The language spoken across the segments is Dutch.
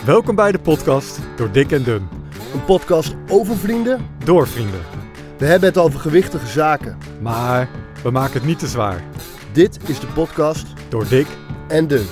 Welkom bij de podcast Door Dik en Dun. Een podcast over vrienden. Door vrienden. We hebben het over gewichtige zaken. Maar we maken het niet te zwaar. Dit is de podcast Door Dik en Dun.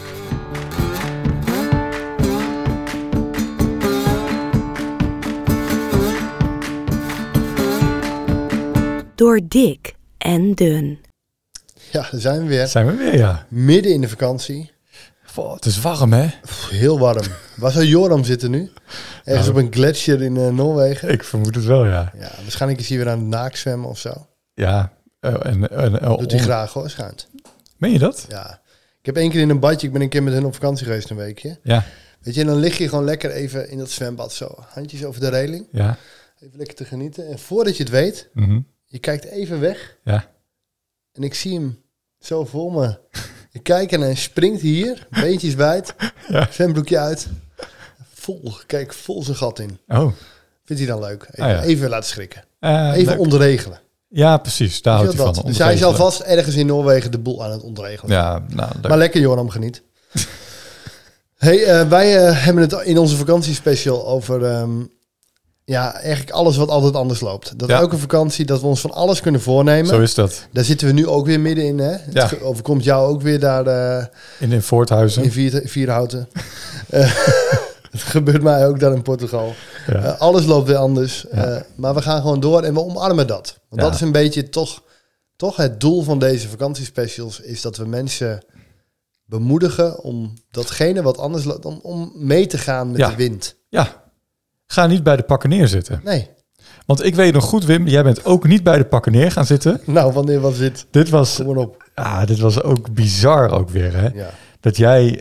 Door dik en dun. Ja, daar zijn we weer. zijn we weer, ja. Midden in de vakantie. Het is warm, hè? Heel warm. Waar zou Joram zitten nu? Ergens op een gletsjer in Noorwegen. Ik vermoed het wel, ja. Ja, waarschijnlijk is hij weer aan het naakzwemmen of zo. Ja. Doet hij graag hoor, schijnt. Meen je dat? Ja. Ik heb 1 keer in een badje, ik ben een keer met hen op vakantie geweest een weekje. Ja. Weet je, en dan lig je gewoon lekker even in dat zwembad zo. Handjes over de reling. Ja. Even lekker te genieten. En voordat je het weet, je kijkt even weg. Ja. En ik zie hem zo voor me. Ik kijk en hij springt hier, beentjes wijd, zwembroekje uit. Kijk vol zijn gat in. Oh. Vindt hij dan leuk? Even, Ja. even laten schrikken. Even Even onderregelen. Ja, precies. Daar houdt hij van. Dus hij is alvast ergens in Noorwegen de boel aan het ontregelen. Ja, nou, leuk. Maar lekker Joram, geniet. Hey, wij hebben het in onze vakantiespecial over eigenlijk alles wat altijd anders loopt. Dat elke vakantie, dat we ons van alles kunnen voornemen. Zo is dat. Daar zitten we nu ook weer middenin. Hè? Ja. Het overkomt jou ook weer daar In Voorthuizen. in Vierhouten. Het gebeurt mij ook daar in Portugal. Ja. Alles loopt weer anders. Ja. Maar we gaan gewoon door en we omarmen dat. Want dat is een beetje toch het doel van deze vakantiespecials. Is dat we mensen bemoedigen om datgene wat anders loopt, om mee te gaan met de wind. Ja. Ga niet bij de pakken neerzitten. Nee. Want ik weet nog goed, Wim, jij bent ook niet bij de pakken neer gaan zitten. Nou, wanneer was dit? Dit was, Kom maar op. dit was ook bizar ook weer, hè? Ja. Dat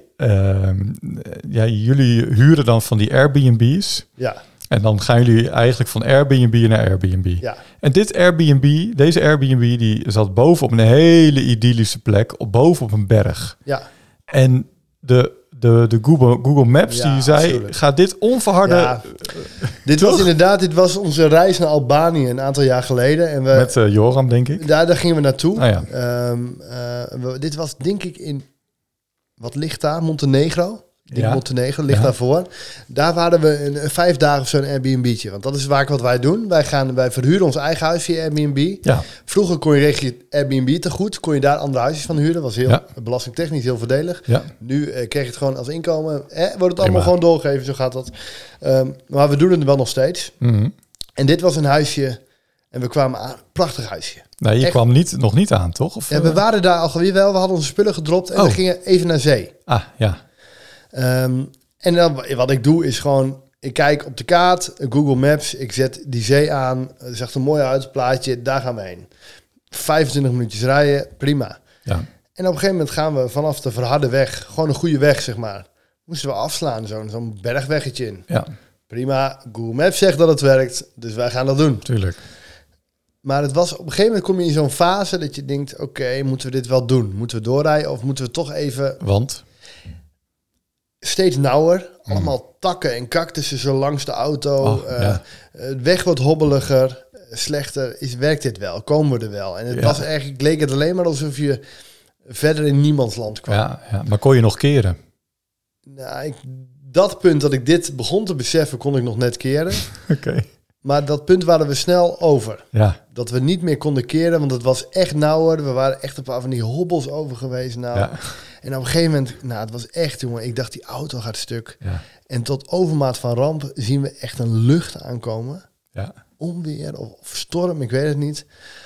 jullie huren dan van die Airbnb's. Ja. En dan gaan jullie eigenlijk van Airbnb naar Airbnb. Ja. En deze Airbnb, die zat boven op een hele idyllische plek, boven op een berg. Ja. En de Google Maps die zei, natuurlijk. gaat dit onverharde... Ja. Dit was onze reis naar Albanië een aantal jaar geleden. En Met Joram, denk ik. Daar gingen we naartoe. Oh ja. Dit was denk ik in... Wat ligt daar? Montenegro. Montenegro ligt Ja. daarvoor. Daar waren we 5 dagen op zo'n Airbnb'tje. Want dat is vaak wat wij doen. Wij verhuren ons eigen huis via Airbnb. Ja. Vroeger kon je regelen Airbnb te goed. Kon je daar andere huisjes van huren. Was heel belastingtechnisch heel voordelig. Ja. Nu kreeg je het gewoon als inkomen. Wordt het allemaal gewoon doorgegeven. Zo gaat dat. Maar we doen het wel nog steeds. Mm-hmm. En dit was een huisje. En we kwamen aan. Prachtig huisje. Nee, je kwam nog niet aan, toch? Of, Ja, we waren daar al weer wel. We hadden onze spullen gedropt. En we gingen even naar zee. Ah, ja. En dan, wat ik doe is gewoon, ik kijk op de kaart, Google Maps, ik zet die zee aan, het zegt er mooi uit, zo'n daar gaan we heen. 25 minuutjes rijden, prima. Ja. En op een gegeven moment gaan we vanaf de verharde weg, gewoon een goede weg zeg maar, moesten we afslaan, zo'n bergweggetje in. Ja. Prima, Google Maps zegt dat het werkt, dus wij gaan dat doen. Tuurlijk. Maar het was op een gegeven moment kom je in zo'n fase dat je denkt, oké, moeten we dit wel doen? Moeten we doorrijden of moeten we toch even... Want? Steeds nauwer. Allemaal takken en cactussen zo langs de auto. Het weg wordt hobbeliger. Slechter. Werkt dit wel? Komen we er wel? En het was eigenlijk, leek het alleen maar alsof je verder in niemands land kwam. Ja, maar kon je nog keren? Nou, dat punt dat ik dit begon te beseffen, kon ik nog net keren. Oké. Maar dat punt waren we snel over. Ja. Dat we niet meer konden keren, want het was echt nauwer. We waren echt een paar van die hobbels over geweest. Ja. En op een gegeven moment, het was echt, jongen, ik dacht die auto gaat stuk. Ja. En tot overmaat van ramp zien we echt een lucht aankomen. Ja. Onweer of storm, ik weet het niet.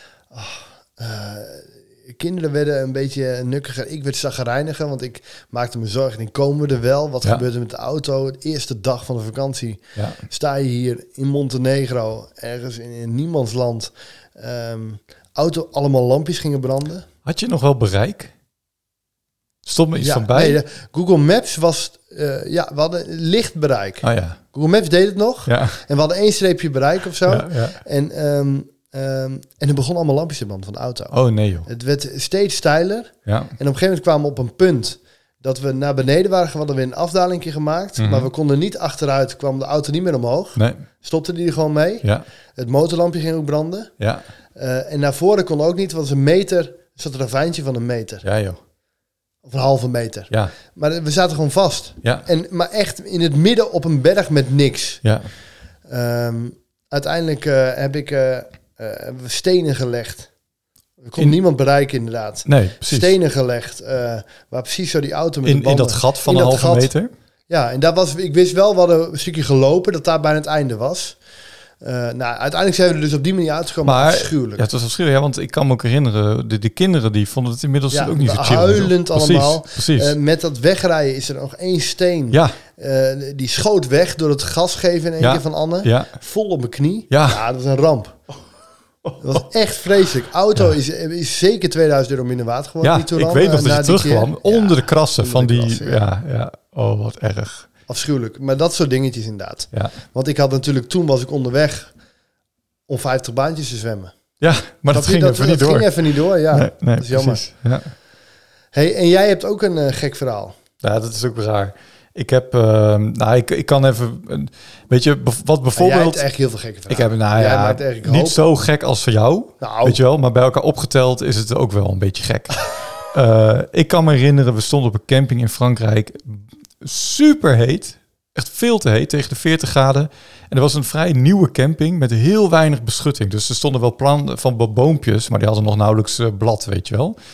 Kinderen werden een beetje nukkiger. Ik werd chagrijniger, want ik maakte me zorgen. Ik komen we er wel? Wat gebeurt er met de auto? De eerste dag van de vakantie sta je hier in Montenegro, ergens in niemands land. Auto, allemaal lampjes gingen branden. Had je nog wel bereik? Stond me iets van bij? Nee, Google Maps was... we hadden licht bereik. Oh, ja. Google Maps deed het nog. Ja. En we hadden 1 streepje bereik of zo. Ja, ja. En er begon allemaal lampjes te branden van de auto. Oh nee joh. Het werd steeds steiler. Ja. En op een gegeven moment kwamen we op een punt dat we naar beneden waren. We hadden weer een afdalingje gemaakt. Mm-hmm. Maar we konden niet achteruit. Kwam de auto niet meer omhoog. Nee. Stopte die er gewoon mee. Ja. Het motorlampje ging ook branden. Ja. En naar voren kon ook niet. Want een meter, zat er een ravijntje van 1 meter. Ja joh. Of een halve meter. Ja. Maar we zaten gewoon vast. Ja. Maar echt in het midden op een berg met niks. Ja. Uiteindelijk hebben we stenen gelegd. Er kon niemand bereiken inderdaad. Nee, precies. Stenen gelegd. Waar precies zo die auto met de banden... In dat gat van een halve meter? Ja, en daar was, ik wist wel, we hadden een stukje gelopen, dat daar bijna het einde was. Uiteindelijk zijn we er dus op die manier uitgekomen. Maar afschuwelijk. Ja, het was afschuwelijk, want ik kan me ook herinneren, de kinderen die vonden het inmiddels ook niet zo chill. Huilend allemaal. Precies. Met dat wegrijden is er nog 1 steen. Ja. Die schoot weg door het gas geven in één keer van Anne. Ja. Vol op mijn knie. Ja, dat was een ramp. Dat was echt vreselijk. Auto is zeker 2000 euro minder waard geworden. Ja, ik weet nog dat je terugkwam onder de krassen van die... Ja. Oh, wat erg. Afschuwelijk. Maar dat soort dingetjes inderdaad. Ja. Want ik had natuurlijk... Toen was ik onderweg om 50 baantjes te zwemmen. Ja, maar dat ging even niet door. Dat ging even niet door, ja. Nee, dat is jammer. Ja. Hey, en jij hebt ook een gek verhaal. Ja, dat is ook raar. Ik heb... ik kan even... Weet je, wat bijvoorbeeld... Jij hebt echt heel veel gekke verhalen. Ik heb niet zo gek als voor jou. Nou. Weet je wel, maar bij elkaar opgeteld is het ook wel een beetje gek. Ik kan me herinneren, we stonden op een camping in Frankrijk. Super heet. Echt veel te heet, tegen de 40 graden. En er was een vrij nieuwe camping met heel weinig beschutting. Dus er stonden wel planten van boompjes, maar die hadden nog nauwelijks blad, weet je wel.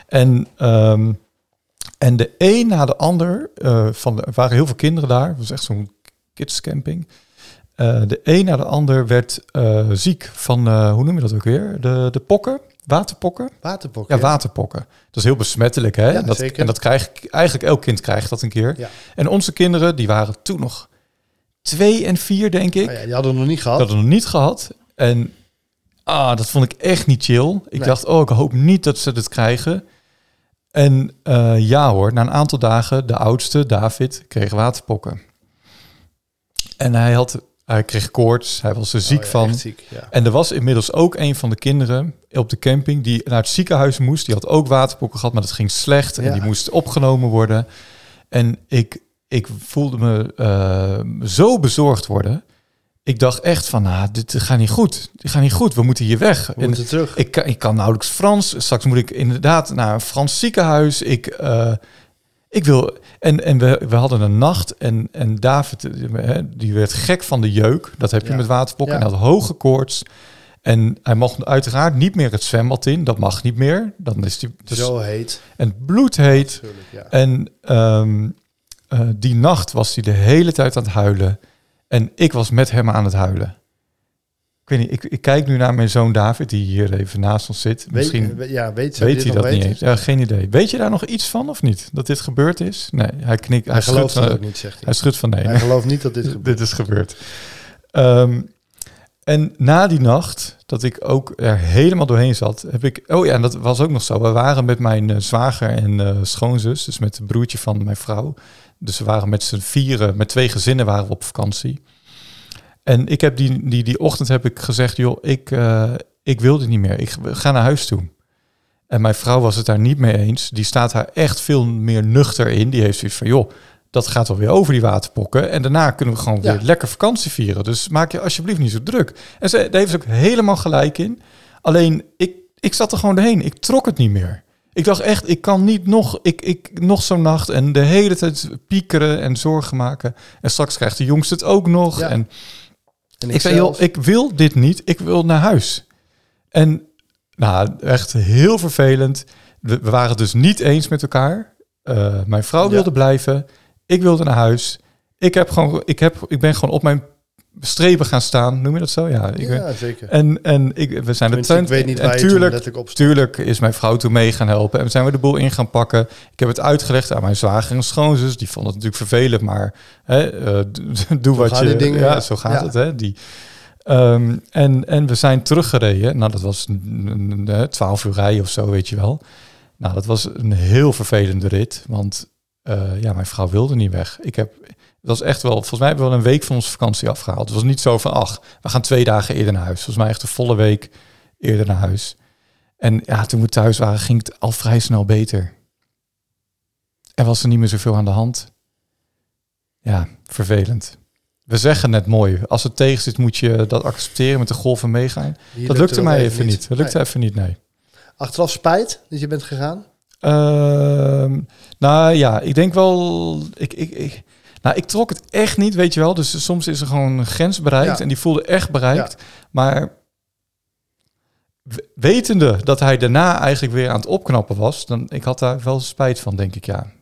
En de een na de ander, er waren heel veel kinderen daar. Het was echt zo'n kidscamping. De een na de ander werd ziek van, hoe noem je dat ook weer? De pokken? Waterpokken? Waterpokken. Ja, waterpokken. Dat is heel besmettelijk, hè? Ja, zeker. En dat krijg eigenlijk elk kind krijgt dat een keer. Ja. En onze kinderen, die waren toen nog 2 en 4, denk ik. Oh ja, die hadden we nog niet gehad. Die hadden we nog niet gehad. En dat vond ik echt niet chill. Ik dacht, ik hoop niet dat ze het krijgen. En ja hoor, na een aantal dagen, de oudste, David, kreeg waterpokken. En hij kreeg koorts, hij was er ziek van. Ziek, ja. En er was inmiddels ook een van de kinderen op de camping die naar het ziekenhuis moest. Die had ook waterpokken gehad, maar dat ging slecht. En die moest opgenomen worden. En ik voelde me zo bezorgd worden. Ik dacht echt van, dit gaat niet goed. Dit gaat niet goed, we moeten hier weg. We moeten terug. Ik kan nauwelijks Frans. Straks moet ik inderdaad naar een Frans ziekenhuis. Ik wil... En we hadden een nacht en David, die werd gek van de jeuk. Dat heb je met waterpokken. En hij had hoge koorts. En hij mocht uiteraard niet meer het zwembad in. Dat mag niet meer. Dan is hij zo heet. En bloedheet. En die nacht was hij de hele tijd aan het huilen. En ik was met hem aan het huilen. Ik weet niet, ik kijk nu naar mijn zoon David, die hier even naast ons zit. Misschien weet hij dat niet eens. Ja, geen idee. Weet je daar nog iets van of niet? Dat dit gebeurd is? Nee, hij knikt. Hij gelooft het ook niet, zegt hij. Hij schudt van nee. Hij gelooft niet dat dit gebeurt. Dit is gebeurd. En na die nacht, dat ik ook er helemaal doorheen zat, heb ik... Oh ja, en dat was ook nog zo. We waren met mijn zwager en schoonzus, dus met het broertje van mijn vrouw. Dus we waren met z'n 4, met 2 gezinnen waren we op vakantie. En ik heb die ochtend heb ik gezegd, joh, ik wil dit niet meer. Ik ga naar huis toe. En mijn vrouw was het daar niet mee eens. Die staat daar echt veel meer nuchter in. Die heeft zoiets van, joh, dat gaat wel weer over die waterpokken. En daarna kunnen we gewoon weer lekker vakantie vieren. Dus maak je alsjeblieft niet zo druk. En daar heeft ze ook helemaal gelijk in. Alleen, ik zat er gewoon doorheen. Ik trok het niet meer. Ik dacht echt, ik kan niet nog zo'n nacht en de hele tijd piekeren en zorgen maken. En straks krijgt de jongste het ook nog. Ja. En ik zei, joh, ik wil dit niet. Ik wil naar huis. En echt heel vervelend. We waren het dus niet eens met elkaar. Mijn vrouw wilde blijven. Ik wilde naar huis. Ik ben gewoon op mijn strepen gaan staan. Noem je dat zo? Ja, zeker. We zijn de tent. Ik weet niet waar tuurlijk is mijn vrouw toen mee gaan helpen. En zijn we de boel in gaan pakken. Ik heb het uitgelegd aan mijn zwager en schoonzus. Die vonden het natuurlijk vervelend, maar doe wat je... Dingen, ja, zo gaat het. Hè? En we zijn teruggereden. Nou, dat was 12 uur rijden of zo, weet je wel. Nou, dat was een heel vervelende rit. Want mijn vrouw wilde niet weg. Dat was echt wel, volgens mij hebben we wel een week van onze vakantie afgehaald. Het was niet zo van, we gaan 2 dagen eerder naar huis. Volgens mij echt een volle week eerder naar huis. En toen we thuis waren, ging het al vrij snel beter. Er was er niet meer zoveel aan de hand. Ja, vervelend. We zeggen net mooi. Als het tegen zit, moet je dat accepteren, met de golven meegaan. Dat lukte mij even niet. Dat lukte even niet, nee. Achteraf spijt dat je bent gegaan? Nou ja, ik denk wel... Ik trok het echt niet, weet je wel. Dus soms is er gewoon een grens bereikt. En die voelde echt bereikt. Ja. Maar wetende dat hij daarna eigenlijk weer aan het opknappen was... ik had daar wel spijt van, denk ik, ja.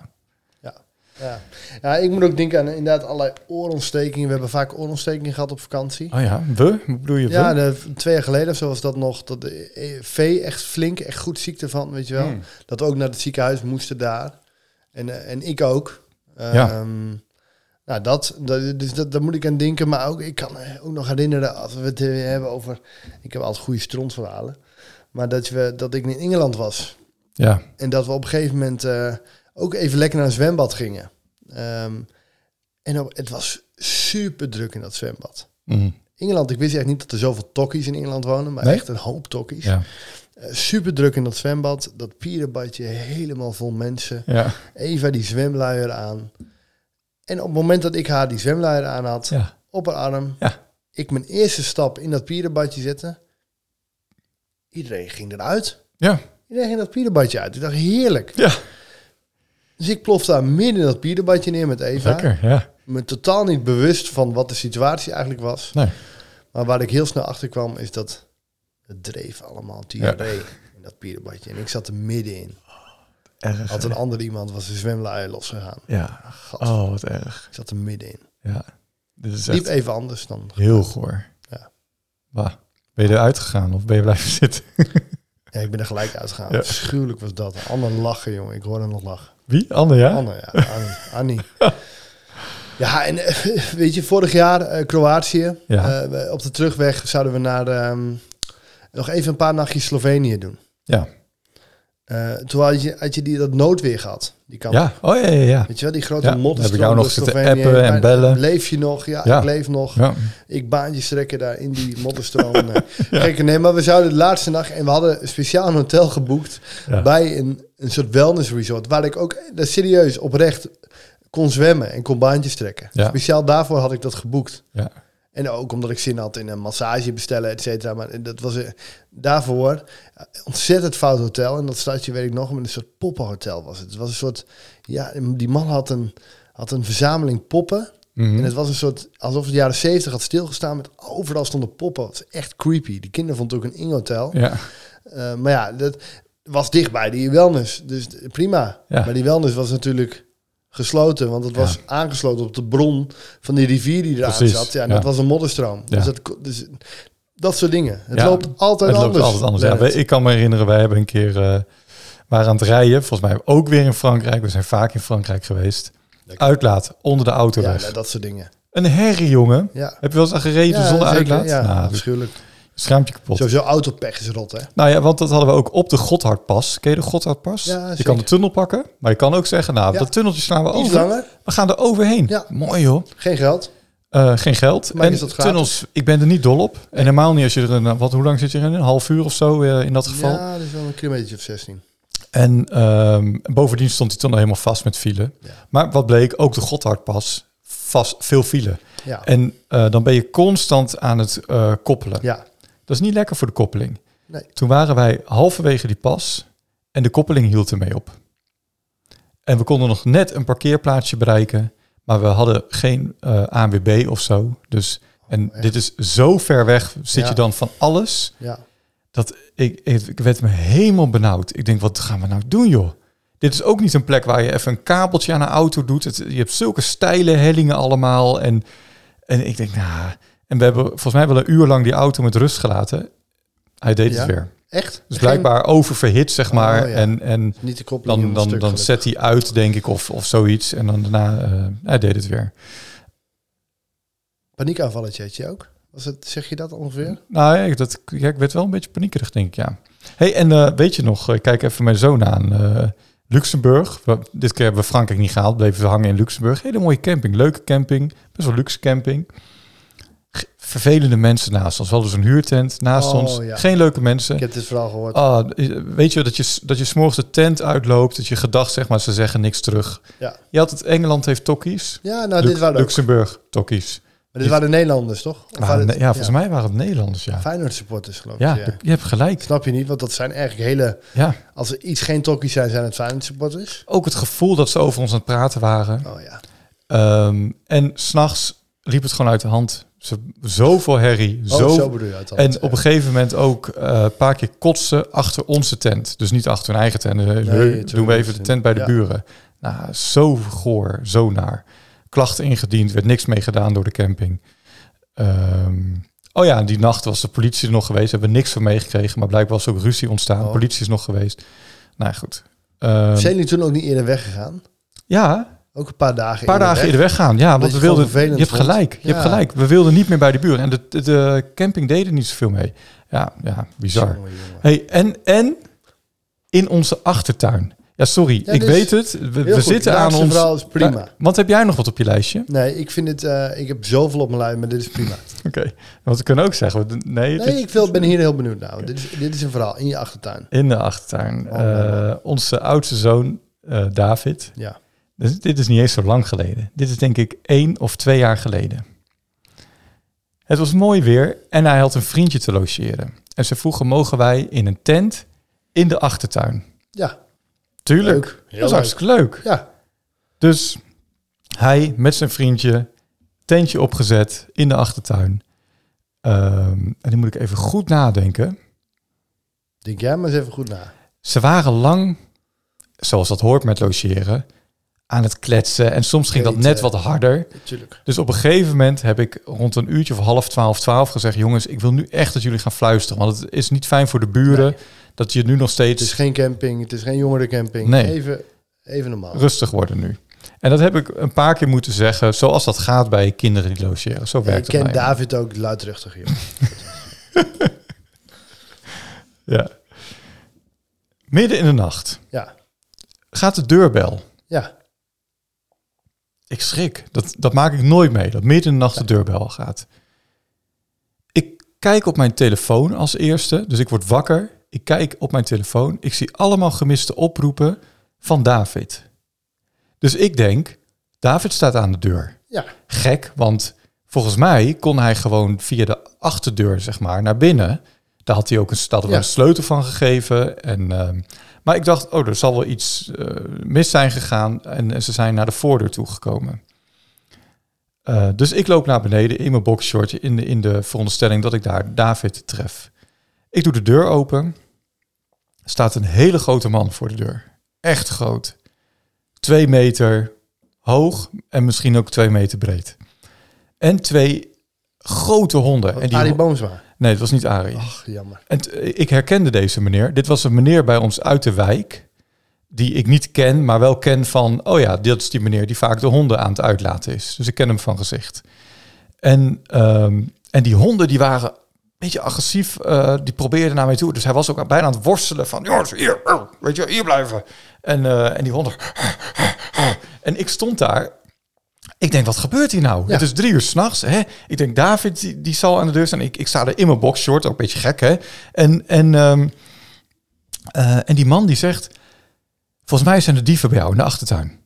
Ja, ik moet ook denken aan inderdaad allerlei oorontstekingen. We hebben vaak oorontstekingen gehad op vakantie. Oh ja, hoe bedoel je? Ja, 2 jaar geleden of zo was dat nog. Dat de vee echt goed ziek ervan, weet je wel. Dat we ook naar het ziekenhuis moesten daar. En ik ook. Nou, daar moet ik aan denken. Maar ook, ik kan me ook nog herinneren, als we het hebben over... Ik heb altijd goede strontverhalen. Maar dat ik in Engeland was. Ja. En dat we op een gegeven moment ook even lekker naar een zwembad gingen. Het was super druk in dat zwembad. Engeland, ik wist echt niet dat er zoveel tokkies in Engeland wonen. Maar echt een hoop tokkies. Ja. Super druk in dat zwembad. Dat pierenbadje helemaal vol mensen. Ja. Eva die zwemluier aan. En op het moment dat ik haar die zwemluier aan had, op haar arm, ik mijn eerste stap in dat pierenbadje zette, iedereen ging eruit. Ja. Iedereen ging dat pierenbadje uit. Ik dacht, heerlijk. Ja. Dus ik plof daar midden in dat pierenbadje neer met Eva. Lekker, ja. Me totaal niet bewust van wat de situatie eigenlijk was. Nee. Maar waar ik heel snel achter kwam, is dat het dreef allemaal diarree in dat pierenbadje. En ik zat er middenin. Erg, had een ander iemand, was de zwemluier losgegaan. Ja. Oh, wat erg. Ik zat er middenin. Ja. Dit is liep even anders dan. Heel goor. Ja. Bah. Ben je eruit gegaan of ben je blijven zitten? Ja, ik ben er gelijk uitgegaan. Ja. Schuwelijk was dat. Anne lachen, jongen. Ik hoorde nog lachen. Wie? Anne, ja? Anne, ja. Annie. Ja, en weet je, vorig jaar Kroatië. Ja. Op de terugweg zouden we naar nog even een paar nachtjes Slovenië doen. Ja. Toen had je dat noodweer gehad. Die kant. Ja, ja. Weet je wel, die grote modderstroom. Heb ik jou nog zitten appen en bellen. Leef je nog? Ja, ik leef nog. Ja. Ik baantjes trekken daar in die modderstroom. Kijk, nee, maar we zouden de laatste nacht... En we hadden speciaal een hotel geboekt bij een soort wellness resort. Waar ik ook serieus oprecht kon zwemmen en kon baantjes trekken. Ja. Speciaal daarvoor had ik dat geboekt. Ja. En ook omdat ik zin had in een massage bestellen, et cetera. Maar dat was daarvoor ontzettend fout hotel. En dat stadje, weet ik nog, met een soort poppenhotel was het. Het was een soort... Ja, die man had een verzameling poppen. Mm-hmm. En het was een soort... Alsof het jaren 70 had stilgestaan met overal stonden poppen. Het was echt creepy. Die kinderen vonden het ook een eng hotel. Ja. Maar ja, dat was dichtbij die wellness. Dus prima. Ja. Maar die wellness was natuurlijk... gesloten, want het was aangesloten op de bron van die rivier die eraan zat. Ja, en dat was een modderstroom. Ja. Dus dat soort dingen. Het loopt altijd anders. Ja, ik kan me herinneren, wij hebben een keer waren aan het rijden. Volgens mij ook weer in Frankrijk. We zijn vaak in Frankrijk geweest. Lekker. Uitlaat onder de auto weg. Ja, dat soort dingen. Een herrie, jongen. Ja. Heb je wel eens aan gereden zonder zeker, uitlaat? Ja, nou, afschuwelijk. Schaamt je kapot. Sowieso autopech is rot, hè? Nou ja, want dat hadden we ook op de Gotthardpas. Ken je de Gotthardpas? Ja, je kan de tunnel pakken, maar je kan ook zeggen... dat tunneltje slaan we over. Langer. We gaan er overheen. Ja. Mooi, joh. Geen geld. Geen geld. Maar en tunnels, ik ben er niet dol op. Nee. En helemaal niet als je er... hoe lang zit je erin? Een half uur of zo in dat geval? Ja, dat is wel een kilometer of 16. En bovendien stond die tunnel helemaal vast met file. Ja. Maar wat bleek, ook de Gotthardpas, veel file. Ja. En dan ben je constant aan het koppelen. Ja. Dat is niet lekker voor de koppeling. Nee. Toen waren wij halverwege die pas en de koppeling hield ermee op. En we konden nog net een parkeerplaatsje bereiken, maar we hadden geen ANWB of zo. Dus, dit is zo ver weg, zit je dan van alles, dat ik werd me helemaal benauwd. Ik denk, wat gaan we nou doen, joh? Dit is ook niet een plek waar je even een kabeltje aan een auto doet. Je hebt zulke steile hellingen allemaal. En ik denk, en we hebben volgens mij wel een uur lang die auto met rust gelaten. Hij deed het weer. Echt? Dus blijkbaar oververhit, zeg maar. En niet de koppeling dan zet hij uit, denk ik, of zoiets. En dan daarna, hij deed het weer. Paniekaanvalletje had je ook? Zeg je dat ongeveer? Nou, ik werd wel een beetje paniekerig, denk ik, ja. Hey, en weet je nog, ik kijk even mijn zoon aan... Luxemburg. Dit keer hebben we Frankrijk niet gehaald. Bleven we hangen in Luxemburg. Hele mooie camping. Leuke camping. Best wel luxe camping. Vervelende mensen naast ons. We hadden dus een huurtent naast ons. Ja. Geen leuke mensen. Ik heb dit verhaal gehoord. Weet je dat je 's morgens de tent uitloopt. Dat je gedacht, zeg maar, ze zeggen niks terug. Ja. Je had het Engeland heeft tokkies. Ja, nou dit waren Luxemburg, tokkies. Maar dit waren Nederlanders, toch? Volgens mij waren het Nederlanders, ja. Feyenoord supporters, geloof ik. Ja, je hebt gelijk. Snap je niet? Want dat zijn eigenlijk hele... Ja. Als er iets geen tokkies zijn het Feyenoord supporters. Ook het gevoel dat ze over ons aan het praten waren. Oh ja. En 's nachts liep het gewoon uit de hand. Zoveel herrie. Zo bedoel je uit de hand. En op een gegeven moment ook een paar keer kotsen achter onze tent. Dus niet achter hun eigen tent. Doen we even de tent bij de buren. Nou, zo goor, zo naar. Klachten ingediend, werd niks mee gedaan door de camping. Die nacht was de politie er nog geweest. Hebben we niks van meegekregen, maar blijkbaar was ook ruzie ontstaan. Politie is nog geweest. Nou goed. Zijn jullie toen ook niet eerder weggegaan? Ja. Ook een paar dagen eerder weggaan. Ja, want we wilden... Je hebt gelijk. Je hebt gelijk. We wilden niet meer bij de buren. En de camping deden niet zoveel mee. Ja, bizar. Jongen. Hey, en in onze achtertuin. Ja, sorry, ik weet het. We zitten aan ons... verhaal is prima. Want heb jij nog wat op je lijstje? Nee, ik vind het... ik heb zoveel op mijn lijst, maar dit is prima. Oké. Want we kunnen ook zeggen... Ik ben hier heel benieuwd naar. Okay. Dit is een verhaal in je achtertuin. In de achtertuin. Onze oudste zoon, David... Ja. Dus dit is niet eens zo lang geleden. Dit is denk ik 1 of 2 jaar geleden. Het was mooi weer en hij had een vriendje te logeren. En ze vroegen, mogen wij in een tent in de achtertuin? Ja. Tuurlijk. Dat is hartstikke leuk. Ja. Dus hij met zijn vriendje, tentje opgezet in de achtertuin. En die moet ik even goed nadenken. Denk jij maar eens even goed na. Ze waren lang, zoals dat hoort met logeren... aan het kletsen. En soms ging dat net wat harder. Tuurlijk. Dus op een gegeven moment heb ik rond een uurtje of 11:30 gezegd... jongens, ik wil nu echt dat jullie gaan fluisteren. Want het is niet fijn voor de buren dat je nu nog steeds... Het is geen camping, het is geen jongerencamping. Nee. Even normaal. Rustig worden nu. En dat heb ik een paar keer moeten zeggen... zoals dat gaat bij kinderen die logeren. Zo werkt het. Ik ken David ook luidruchtig hier. Ja. Midden in de nacht. Ja. Gaat de deurbel. Ja. Ik schrik. Dat maak ik nooit mee. Dat midden in de nacht de deurbel gaat. Ik kijk op mijn telefoon als eerste. Dus ik word wakker. Ik kijk op mijn telefoon. Ik zie allemaal gemiste oproepen van David. Dus ik denk, David staat aan de deur. Ja. Gek, want volgens mij kon hij gewoon via de achterdeur, zeg maar, naar binnen. Daar had hij ook een sleutel van gegeven. Maar ik dacht, er zal wel iets mis zijn gegaan. En ze zijn naar de voordeur toegekomen. Dus ik loop naar beneden in mijn boxshortje in de veronderstelling dat ik daar David tref. Ik doe de deur open. Er staat een hele grote man voor de deur. Echt groot. 2 meter hoog en misschien ook 2 meter breed. En 2 grote honden. En Arie Boomsma? Nee, het was niet Arie. Ach, jammer. En ik herkende deze meneer. Dit was een meneer bij ons uit de wijk... die ik niet ken, maar wel ken van... dit is die meneer die vaak de honden aan het uitlaten is. Dus ik ken hem van gezicht. En die honden die waren een beetje agressief. Die probeerden naar mij toe. Dus hij was ook bijna aan het worstelen van... jongens, hier blijven. En die honden... En ik stond daar... Ik denk, wat gebeurt hier nou? Ja. Het is 3 uur 's nachts. Ik denk, David, die zal aan de deur staan. Ik sta er in mijn boxshort, ook een beetje gek, hè? En die man die zegt... Volgens mij zijn er dieven bij jou in de achtertuin.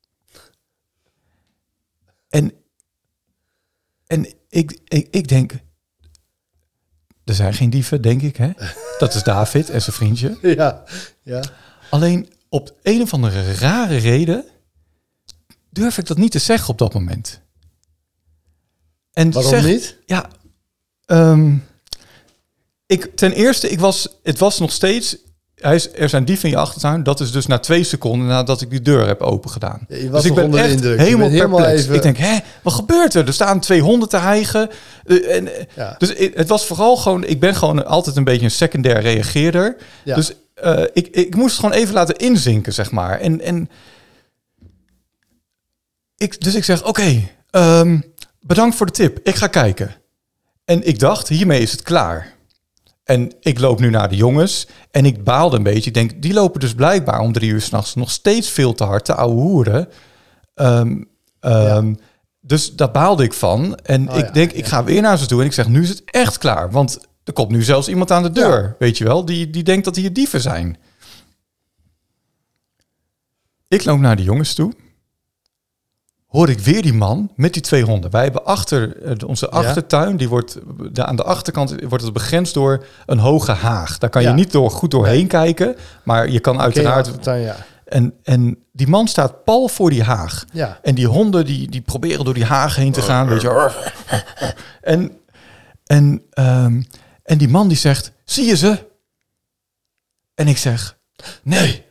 En ik denk... Er zijn geen dieven, denk ik, hè? Dat is David en zijn vriendje. Ja. Alleen op een of andere rare reden... durf ik dat niet te zeggen op dat moment. En waarom niet? Ja, het was nog steeds... Er zijn dieven in je achtertuin. Dat is dus na 2 seconden nadat ik die deur heb open gedaan. Ja, dus ik ben echt helemaal perplex. Ik denk, wat gebeurt er? Er staan 2 honden te hijgen. Dus het was vooral gewoon... Ik ben gewoon altijd een beetje een secundair reageerder. Ja. Dus ik moest het gewoon even laten inzinken, zeg maar. Dus ik zeg, oké, bedankt voor de tip. Ik ga kijken. En ik dacht, hiermee is het klaar. En ik loop nu naar de jongens en ik baalde een beetje. Ik denk, die lopen dus blijkbaar om 3 uur 's nachts nog steeds veel te hard, te ouwe hoeren. Dus daar baalde ik van. En ik ga weer naar ze toe en ik zeg, nu is het echt klaar. Want er komt nu zelfs iemand aan de deur, weet je wel. Die denkt dat hier dieven zijn. Ik loop naar de jongens toe. hoor ik weer die man met die 2 honden. Wij hebben onze achtertuin, die wordt aan de achterkant wordt het begrensd door een hoge haag. Daar kan je niet goed doorheen kijken, maar je kan uiteraard... En die man staat pal voor die haag. Ja. En die honden die proberen door die haag heen te gaan. Weet je. En die man die zegt, zie je ze? En ik zeg, nee.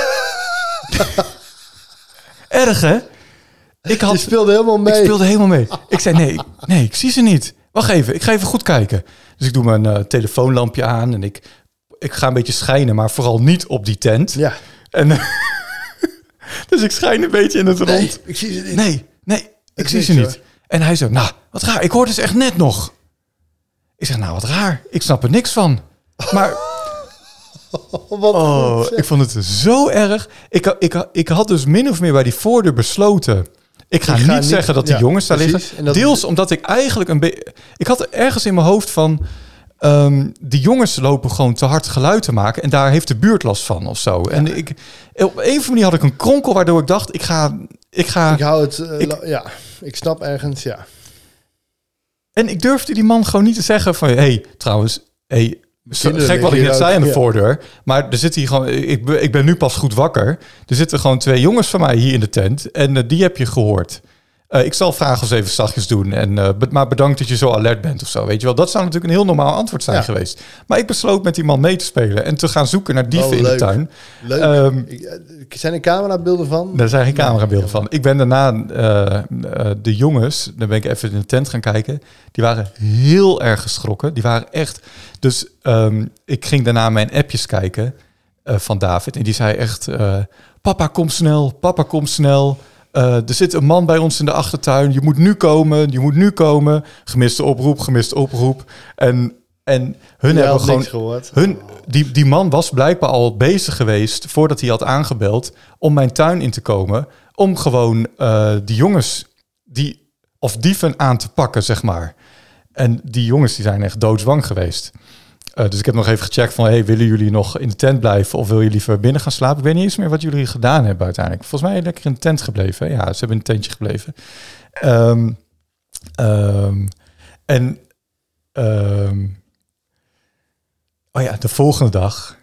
Erg, hè? Je speelde helemaal mee. Ik speelde helemaal mee. Ik zei, nee, ik zie ze niet. Wacht even, ik ga even goed kijken. Dus ik doe mijn telefoonlampje aan en ik ga een beetje schijnen, maar vooral niet op die tent. Ja. En dus ik schijn een beetje in het rond. Ik zie ze niet. Nee, ik zie ze niet. En hij zo, nou, wat raar. Ik hoorde ze echt net nog. Ik zeg, nou, wat raar. Ik snap er niks van. Maar... ik vond het zo erg. Ik had dus min of meer bij die voordeur besloten... Ik ga niet zeggen dat die jongens daar liggen. Deels omdat ik eigenlijk een beetje... Ik had ergens in mijn hoofd van... die jongens lopen gewoon te hard geluid te maken... en daar heeft de buurt last van of zo. Ja. En op een of andere manier had ik een kronkel... waardoor ik dacht, ik hou het... ik snap ergens, ja. En ik durfde die man gewoon niet te zeggen van... trouwens, gek wat ik net zei aan de voordeur... maar er zit hier gewoon... Ik ben nu pas goed wakker. Er zitten gewoon 2 jongens van mij hier in de tent... en die heb je gehoord... ik zal vragen of ze even zachtjes doen. Maar bedankt dat je zo alert bent of zo. Weet je wel, dat zou natuurlijk een heel normaal antwoord zijn geweest. Maar ik besloot met die man mee te spelen en te gaan zoeken naar dieven in de tuin. Leuk. Zijn er camerabeelden van? Er zijn geen camerabeelden van. Ik ben daarna de jongens, dan ben ik even in de tent gaan kijken. Die waren heel erg geschrokken. Die waren echt... Dus ik ging daarna mijn appjes kijken van David. En die zei echt... Papa, kom snel. Er zit een man bij ons in de achtertuin. Je moet nu komen. Gemiste oproep. En hun hebben gewoon... gehoord. Die man was blijkbaar al bezig geweest... voordat hij had aangebeld... om mijn tuin in te komen... om gewoon die jongens... dieven aan te pakken, zeg maar. En die jongens die zijn echt doodsbang geweest. Dus ik heb nog even gecheckt van... willen jullie nog in de tent blijven... of wil je liever binnen gaan slapen? Ik weet niet eens meer wat jullie gedaan hebben uiteindelijk. Volgens mij lekker in de tent gebleven. Hè? Ja, ze hebben in een tentje gebleven. De volgende dag...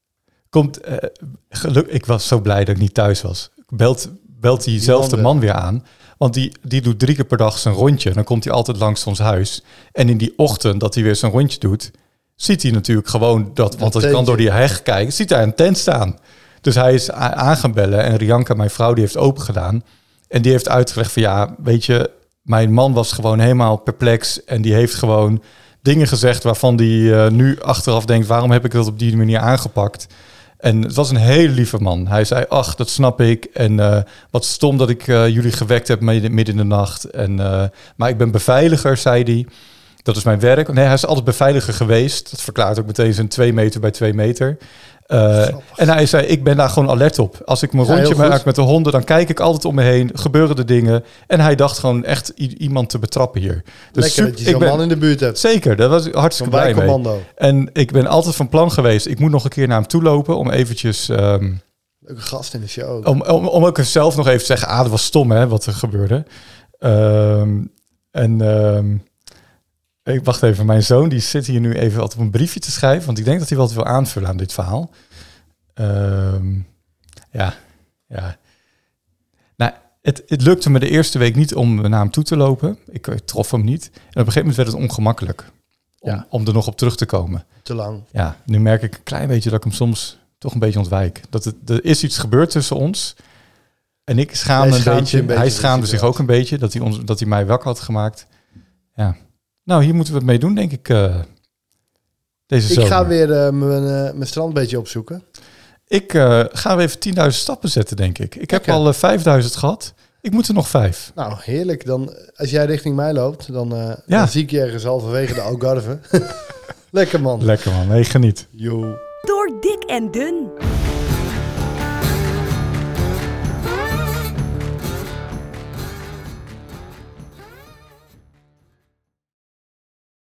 ik was zo blij dat ik niet thuis was. Belt diezelfde man weer aan... Want die doet 3 keer per dag zijn rondje. Dan komt hij altijd langs ons huis. En in die ochtend dat hij weer zijn rondje doet... ziet hij natuurlijk gewoon dat... Want hij kan door die heg kijken. Ziet hij een tent staan. Dus hij is aan gaan bellen. En Rianka, mijn vrouw, die heeft open gedaan. En die heeft uitgelegd van... weet je, mijn man was gewoon helemaal perplex. En die heeft gewoon dingen gezegd... waarvan die nu achteraf denkt... waarom heb ik dat op die manier aangepakt... En het was een hele lieve man. Hij zei, ach, dat snap ik. En wat stom dat ik jullie gewekt heb midden in de nacht. Maar ik ben beveiliger, zei hij. Dat is mijn werk. Nee, hij is altijd beveiliger geweest. Dat verklaart ook meteen zijn 2 meter bij 2 meter. En hij zei, ik ben daar gewoon alert op. Als ik mijn rondje maak met de honden, dan kijk ik altijd om me heen. Gebeuren de dingen. En hij dacht gewoon echt iemand te betrappen hier. Dus lekker dat je zo'n man in de buurt hebt. Zeker, daar was ik hartstikke blij mee. En ik ben altijd van plan geweest. Ik moet nog een keer naar hem toe lopen om eventjes... Leuke gast in de show. Om ook zelf nog even te zeggen, dat was stom hè, wat er gebeurde. Ik wacht even, mijn zoon die zit hier nu even wat op een briefje te schrijven, want ik denk dat hij wat wil aanvullen aan dit verhaal. Nou, het lukte me de eerste week niet om naar hem toe te lopen. Ik trof hem niet. En op een gegeven moment werd het ongemakkelijk om er nog op terug te komen. Te lang. Ja, nu merk ik een klein beetje dat ik hem soms toch een beetje ontwijk. Er is iets gebeurd tussen ons. En ik schaamde een beetje. Hij schaamde zich ook een beetje dat hij mij wakker had gemaakt. Ja. Nou, hier moeten we het mee doen, denk ik, deze zomer. Ik ga weer mijn strandbeetje opzoeken. Ik ga weer even 10.000 stappen zetten, denk ik. Ik heb al 5.000 gehad. Ik moet er nog 5. Nou, heerlijk. Dan, als jij richting mij loopt, dan zie ik je ergens halverwege de Algarve. Lekker man. Lekker man. Nee, geniet. Yo. Door dik en dun.